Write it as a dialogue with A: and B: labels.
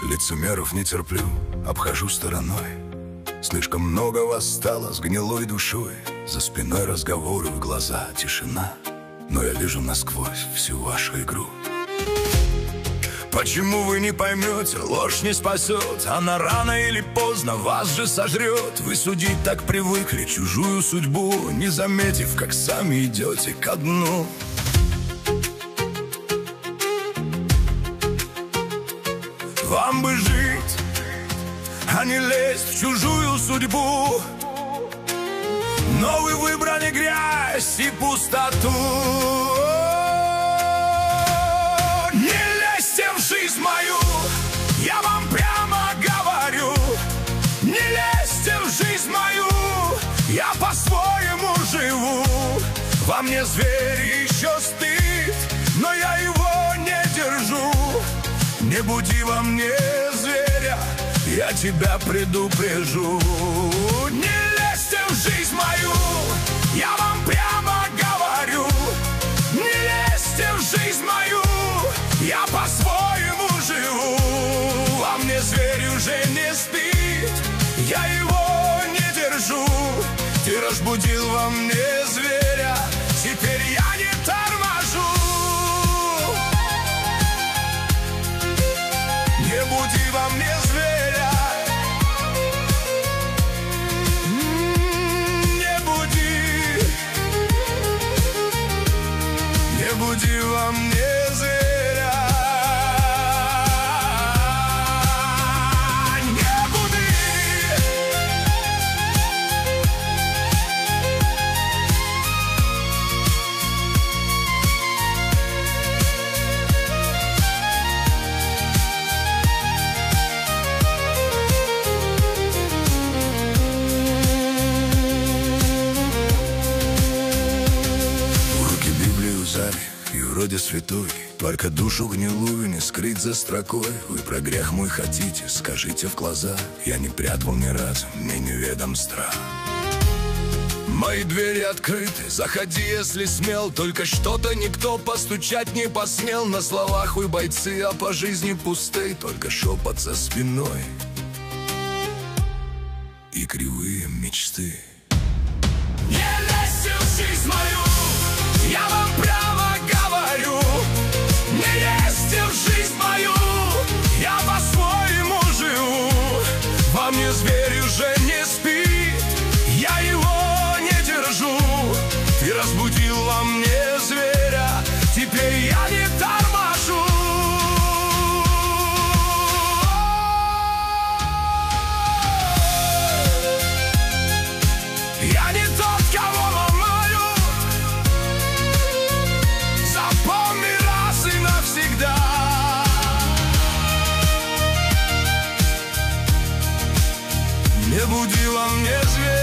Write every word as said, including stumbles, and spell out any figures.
A: Лицемеров не терплю, обхожу стороной. Слишком много вас стало с гнилой душой. За спиной разговоры, в глаза тишина, но я вижу насквозь всю вашу игру. Почему вы не поймете, ложь не спасет, она рано или поздно вас же сожрет. Вы судить так привыкли чужую судьбу, не заметив, как сами идете ко дну. Вам бы жить, а не лезть в чужую судьбу, но вы выбрали грязь и пустоту. Не лезьте в жизнь мою, я вам прямо говорю. Не лезьте в жизнь мою, я по-своему живу. Во мне зверь еще стыд, но я его не держу. Не буди во мне зверя, я тебя предупрежу. Не лезьте в жизнь мою, я вам прямо говорю. Не лезьте в жизнь мою, я по-своему живу. Во мне зверь уже не спит, я его не держу. Ты разбудил во мне зверя, теперь я не торможу. Не буди во мне зверя, не буди, не буди во мне зверя, не буди. И вроде святой, только душу гнилую не скрыть за строкой. Вы про грех мой хотите, скажите в глаза. Я не прятал ни разу, мне неведом страх. Мои двери открыты, заходи, если смел. Только что-то никто постучать не посмел. На словах вы бойцы, а по жизни пусты. Только шепот за спиной и кривые мечты. Не лезьте в жизнь мою, я вам прямо говорю. Не лезьте в жизнь мою, я по-своему живу. Во мне зверь уже не спит, я его не держу. Ты разбудил во мне зверя, теперь я не торможу. Я не тот, кого ломаю. Запомни раз и навсегда. Не буди во мне зверя.